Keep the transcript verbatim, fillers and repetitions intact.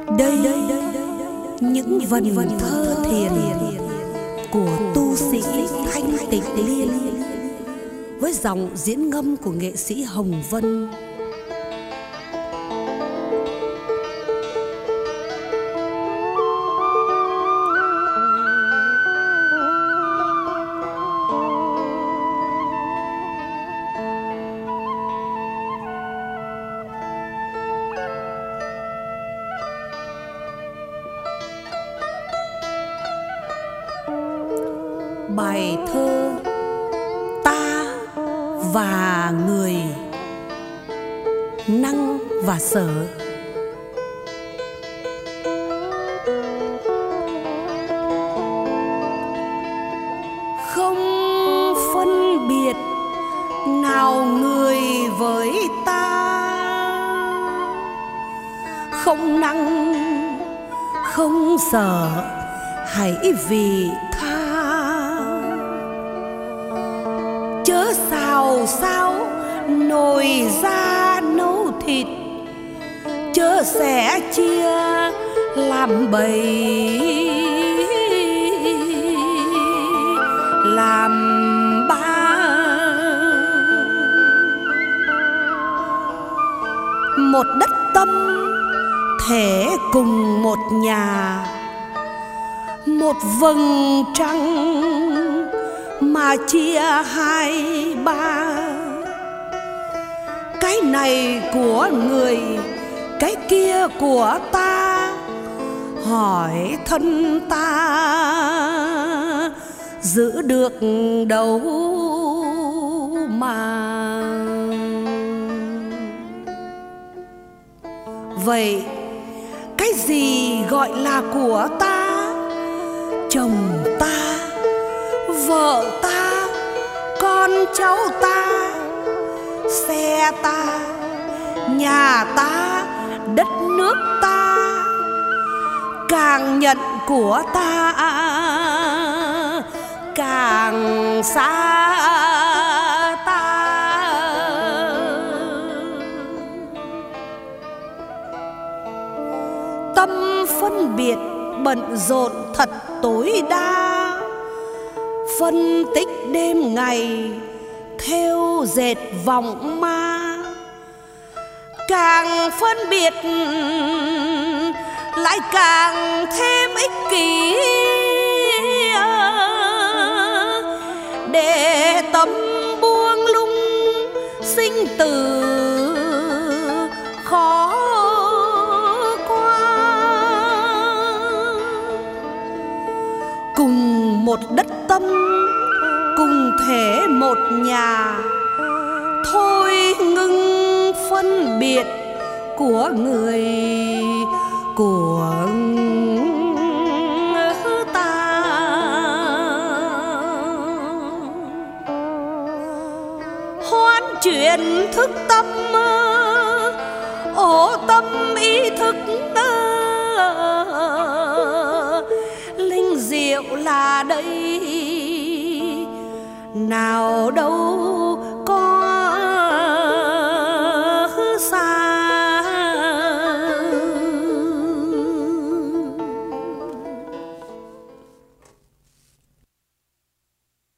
Đây những vần thơ thiền của tu sĩ Thanh Tịnh Liên với giọng diễn ngâm của nghệ sĩ Hồng Vân. Bài thơ Ta và Người, Năng và Sở. Không phân biệt nào người với ta, không năng không sở, hãy vì tha. Chớ xào xáo nồi ra nấu thịt, chớ sẻ chia làm bầy làm ba. Một đất tâm thể cùng một nhà, một vầng trăng mà chia hai ba. Cái này của người, cái kia của ta, hỏi thân ta giữ được đâu mà. Vậy cái gì gọi là của ta? Chồng ta, vợ ta, con cháu ta, xe ta, nhà ta, đất nước ta. Càng nhận của ta càng xa ta. Tâm phân biệt bận rộn thật tối đa, phân tích đêm ngày theo dệt vòng ma. Càng phân biệt lại càng thêm ích kỷ, để tâm buông lung sinh tử khó qua. Cùng một đất tâm, cùng thể một nhà, thôi ngưng phân biệt của người của ta. Hoán chuyển thức tâm, ổ tâm ý thức. Linh diệu là đây, nào đâu